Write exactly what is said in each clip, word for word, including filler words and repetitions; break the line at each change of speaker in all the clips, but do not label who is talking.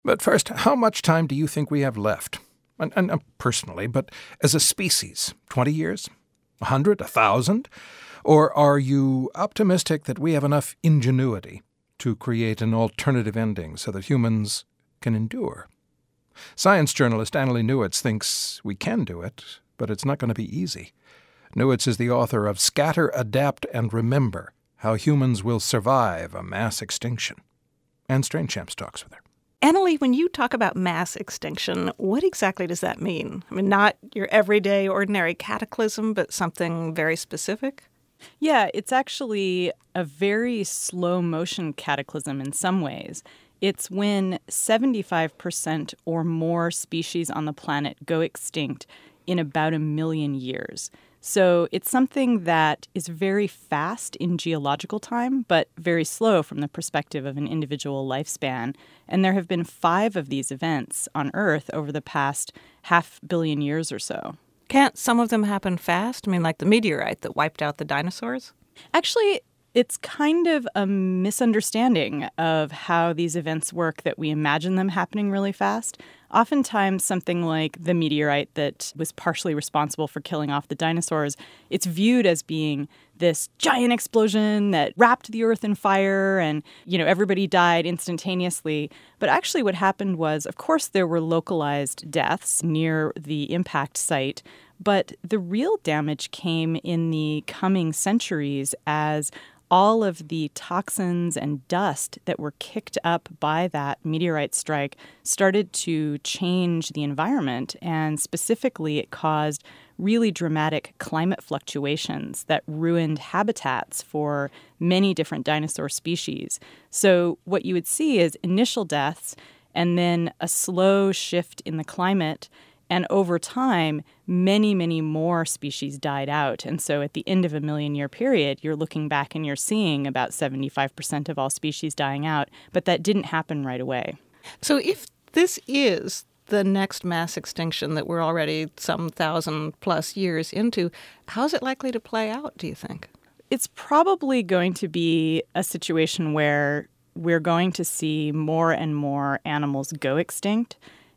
But first, how much time do you think we have left? And, and uh, personally, but as a species, twenty years? A hundred? A thousand? Or are you optimistic that we have enough ingenuity to create an alternative ending so that humans can endure? Science journalist Annalee Newitz thinks we can do it, but it's not going to be easy. Newitz is the author of Scatter, Adapt, and Remember, How Humans Will Survive a Mass Extinction. Anne Strainchamps talks with her.
Annalee, when you talk about mass extinction, what exactly does that mean? I mean, not your everyday, ordinary cataclysm, but something very specific?
Yeah, it's actually a very slow-motion cataclysm in some ways. It's when seventy-five percent or more species on the planet go extinct in about a million years. So it's something that is very fast in geological time, but very slow from the perspective of an individual lifespan. And there have been five of these events on Earth over the past half billion years or so.
Can't some of them happen fast? I mean, like the meteorite that wiped out the dinosaurs?
Actually, it's kind of a misunderstanding of how these events work that we imagine them happening really fast. Oftentimes, something like the meteorite that was partially responsible for killing off the dinosaurs, it's viewed as being this giant explosion that wrapped the Earth in fire and, you know, everybody died instantaneously. But actually what happened was, of course, there were localized deaths near the impact site, but the real damage came in the coming centuries as all of the toxins and dust that were kicked up by that meteorite strike started to change the environment. And specifically, it caused really dramatic climate fluctuations that ruined habitats for many different dinosaur species. So what you would see is initial deaths and then a slow shift in the climate. And over time, many, many more species died out. And so at the end of a million-year period, you're looking back and you're seeing about seventy-five percent of all species dying out. But that didn't happen right away.
So if this is the next mass extinction that we're already some thousand plus years into, how's it likely to play out, do you think?
It's probably going to be a situation where we're going to see more and more animals go extinct.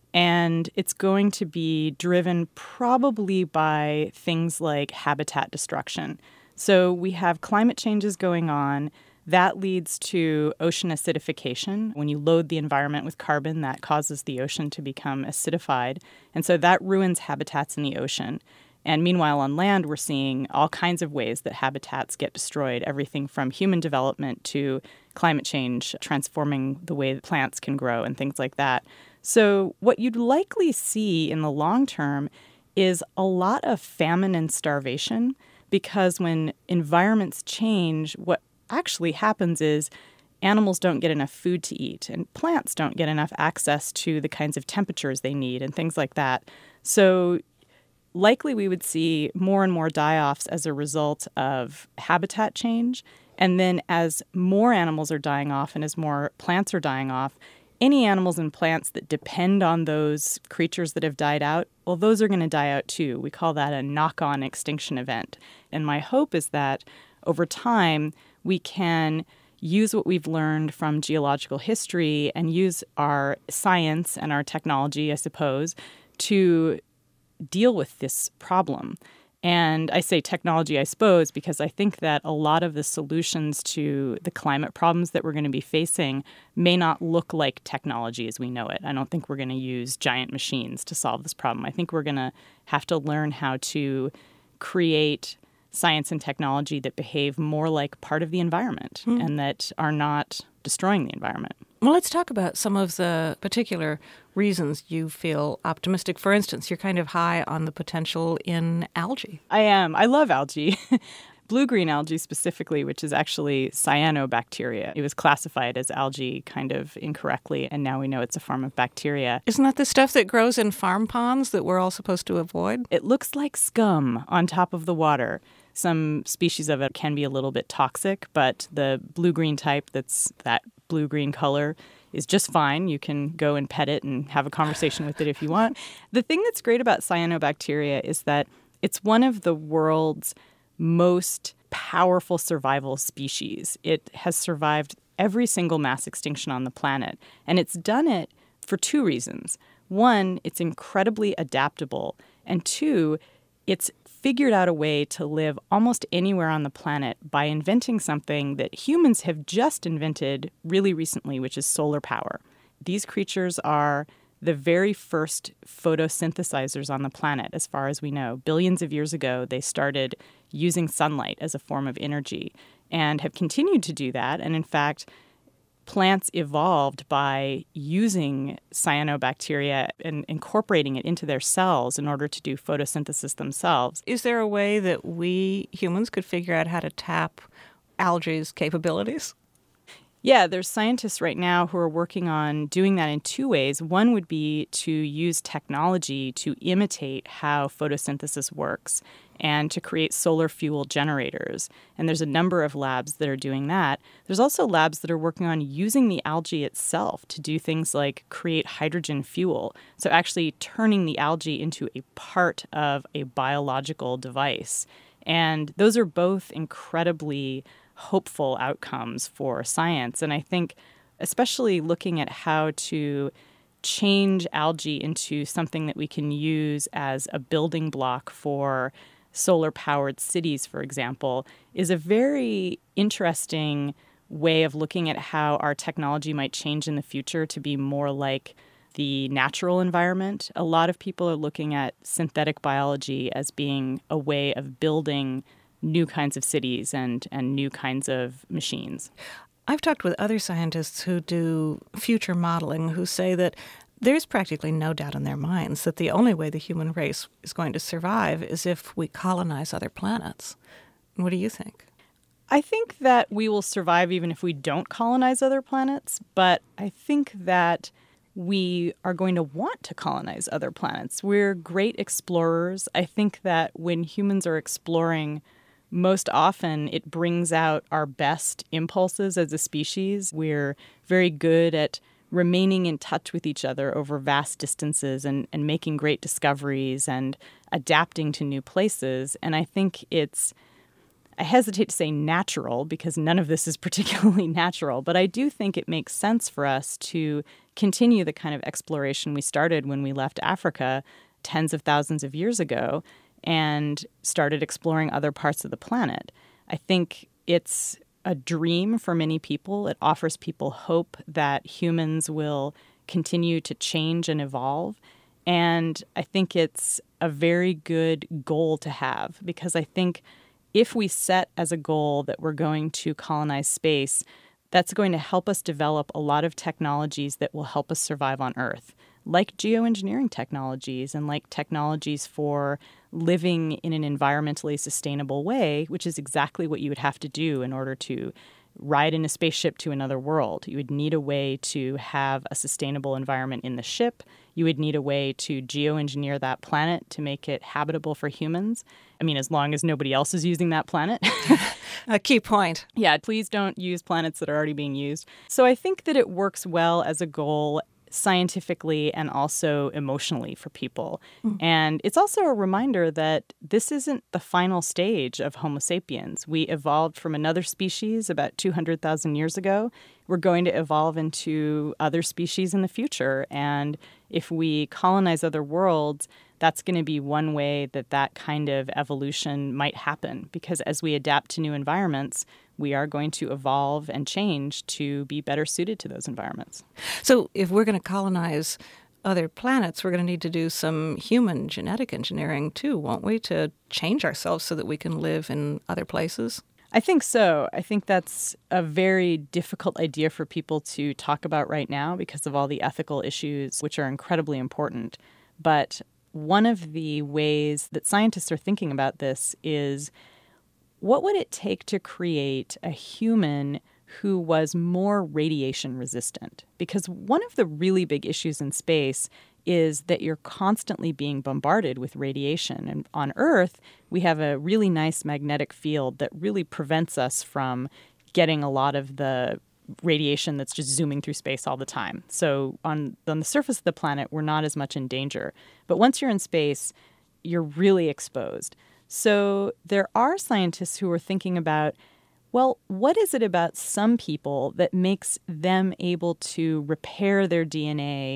And it's going to be driven probably by things like habitat destruction. So we have climate changes going on. That leads to ocean acidification. When you load the environment with carbon, that causes the ocean to become acidified. And so that ruins habitats in the ocean. And meanwhile, on land, we're seeing all kinds of ways that habitats get destroyed, everything from human development to climate change, transforming the way that plants can grow and things like that. So what you'd likely see in the long term is a lot of famine and starvation, because when environments change, what actually happens is animals don't get enough food to eat and plants don't get enough access to the kinds of temperatures they need and things like that. So likely we would see more and more die-offs as a result of habitat change. And then as more animals are dying off and as more plants are dying off, any animals and plants that depend on those creatures that have died out, well, those are going to die out too. We call that a knock-on extinction event. And my hope is that over time we can use what we've learned from geological history and use our science and our technology, I suppose, to deal with this problem. And I say technology, I suppose, because I think that a lot of the solutions to the climate problems that we're going to be facing may not look like technology as we know it. I don't think we're going to use giant machines to solve this problem. I think we're going to have to learn how to create science and technology that behave more like part of the environment mm. and that are not destroying the environment.
Well, let's talk about some of the particular reasons you feel optimistic. For instance, you're kind of high on the potential in algae.
I am. I love algae. Blue-green algae specifically, which is actually cyanobacteria. It was classified as algae kind of incorrectly, and now we know it's a form of bacteria.
Isn't that the stuff that grows in farm ponds that we're all supposed to avoid?
It looks like scum on top of the water. Some species of it can be a little bit toxic, but the blue-green type that's that blue-green color is just fine. You can go and pet it and have a conversation with it if you want. The thing that's great about cyanobacteria is that it's one of the world's most powerful survival species. It has survived every single mass extinction on the planet, and it's done it for two reasons. One, it's incredibly adaptable. And two, it's figured out a way to live almost anywhere on the planet by inventing something that humans have just invented really recently, which is solar power. These creatures are the very first photosynthesizers on the planet, as far as we know. Billions of years ago, they started using sunlight as a form of energy and have continued to do that. And in fact, plants evolved by using cyanobacteria and incorporating it into their cells in order to do photosynthesis themselves.
Is there a way that we humans could figure out how to tap algae's capabilities?
Yeah, there's scientists right now who are working on doing that in two ways. One would be to use technology to imitate how photosynthesis works and to create solar fuel generators. And there's a number of labs that are doing that. There's also labs that are working on using the algae itself to do things like create hydrogen fuel. So actually turning the algae into a part of a biological device. And those are both incredibly hopeful outcomes for science. And I think especially looking at how to change algae into something that we can use as a building block for solar-powered cities, for example, is a very interesting way of looking at how our technology might change in the future to be more like the natural environment. A lot of people are looking at synthetic biology as being a way of building new kinds of cities and, and new kinds of machines.
I've talked with other scientists who do future modeling who say that there's practically no doubt in their minds that the only way the human race is going to survive is if we colonize other planets. What do you think?
I think that we will survive even if we don't colonize other planets, but I think that we are going to want to colonize other planets. We're great explorers. I think that when humans are exploring, most often it brings out our best impulses as a species. We're very good at remaining in touch with each other over vast distances and, and making great discoveries and adapting to new places. And I think it's, I hesitate to say natural because none of this is particularly natural, but I do think it makes sense for us to continue the kind of exploration we started when we left Africa tens of thousands of years ago and started exploring other parts of the planet. I think it's a dream for many people. It offers people hope that humans will continue to change and evolve. And I think it's a very good goal to have because I think if we set as a goal that we're going to colonize space, that's going to help us develop a lot of technologies that will help us survive on Earth, like geoengineering technologies and like technologies for living in an environmentally sustainable way, which is exactly what you would have to do in order to ride in a spaceship to another world. You would need a way to have a sustainable environment in the ship. You would need a way to geoengineer that planet to make it habitable for humans. I mean, as long as nobody else is using that planet.
A key point.
Yeah, please don't use planets that are already being used. So I think that it works well as a goal scientifically and also emotionally for people. Mm. And it's also a reminder that this isn't the final stage of Homo sapiens. We evolved from another species about two hundred thousand years ago. We're going to evolve into other species in the future. And if we colonize other worlds, that's going to be one way that that kind of evolution might happen. Because as we adapt to new environments, we are going to evolve and change to be better suited to those environments.
So if we're going to colonize other planets, we're going to need to do some human genetic engineering too, won't we, to change ourselves so that we can live in other places?
I think so. I think that's a very difficult idea for people to talk about right now because of all the ethical issues, which are incredibly important. But one of the ways that scientists are thinking about this is, what would it take to create a human who was more radiation resistant? Because one of the really big issues in space is that you're constantly being bombarded with radiation. And on Earth, we have a really nice magnetic field that really prevents us from getting a lot of the radiation that's just zooming through space all the time. So on, on the surface of the planet, we're not as much in danger. But once you're in space, you're really exposed. So there are scientists who are thinking about, well, what is it about some people that makes them able to repair their D N A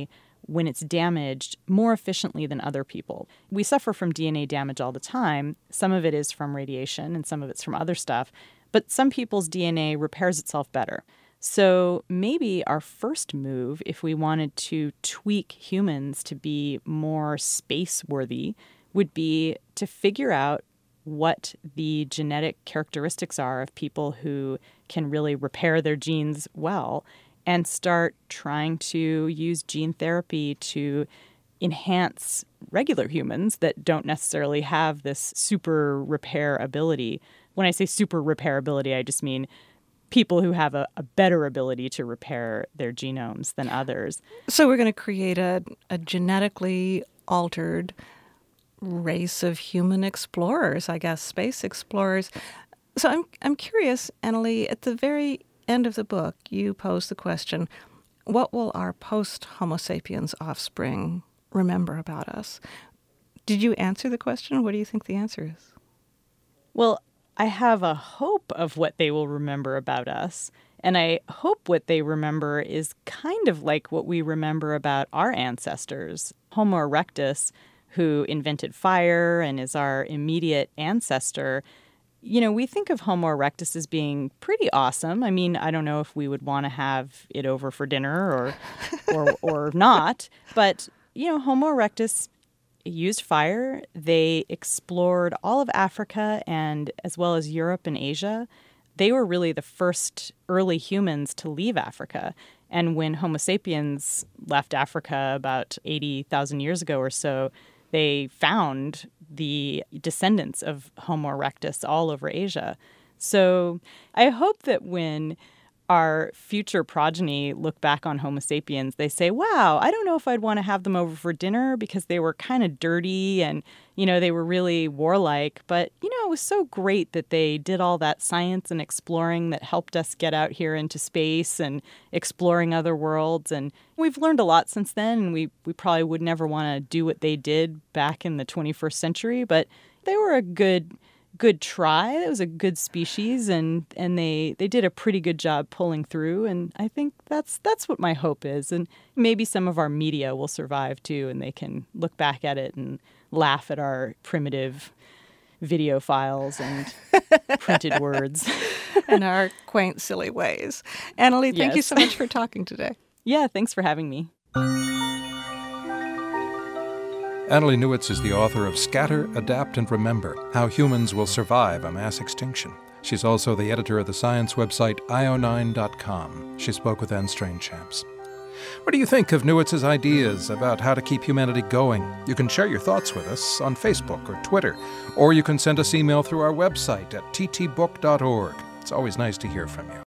when it's damaged more efficiently than other people. We suffer from D N A damage all the time. Some of it is from radiation and some of it's from other stuff. But some people's D N A repairs itself better. So maybe our first move, if we wanted to tweak humans to be more space-worthy, would be to figure out what the genetic characteristics are of people who can really repair their genes well and start trying to use gene therapy to enhance regular humans that don't necessarily have this super repair ability. When I say super repair ability, I just mean people who have a, a better ability to repair their genomes than others.
So we're going to create a, a genetically altered race of human explorers, I guess, space explorers. So I'm I'm curious, Annalee, at the very end of the book, you pose the question, what will our post-Homo sapiens offspring remember about us? Did you answer the question? What do you think the answer is?
Well, I have a hope of what they will remember about us. And I hope what they remember is kind of like what we remember about our ancestors. Homo erectus, who invented fire and is our immediate ancestor, you know, we think of Homo erectus as being pretty awesome. I mean, I don't know if we would want to have it over for dinner or or, or not. But, you know, Homo erectus used fire. They explored all of Africa and as well as Europe and Asia. They were really the first early humans to leave Africa. And when Homo sapiens left Africa about eighty thousand years ago or so, they found the descendants of Homo erectus all over Asia. So I hope that when our future progeny look back on Homo sapiens, they say, wow, I don't know if I'd want to have them over for dinner because they were kind of dirty and, you know, they were really warlike. But, you know, it was so great that they did all that science and exploring that helped us get out here into space and exploring other worlds. And we've learned a lot since then, and we, we probably would never want to do what they did back in the twenty-first century. But they were a good good try. It was a good species, and and they they did a pretty good job pulling through, and I think that's that's what my hope is. And maybe some of our media will survive too, and they can look back at it and laugh at our primitive video files and printed words
and our quaint, silly ways. Annalee, thank
Yes.
you so much for talking today.
Yeah, thanks for having me.
Annalee Newitz is the author of Scatter, Adapt, and Remember, How Humans Will Survive a Mass Extinction. She's also the editor of the science website I O nine dot com. She spoke with Anne Strainchamps. What do you think of Newitz's ideas about how to keep humanity going? You can share your thoughts with us on Facebook or Twitter, or you can send us email through our website at t t book dot org. It's always nice to hear from you.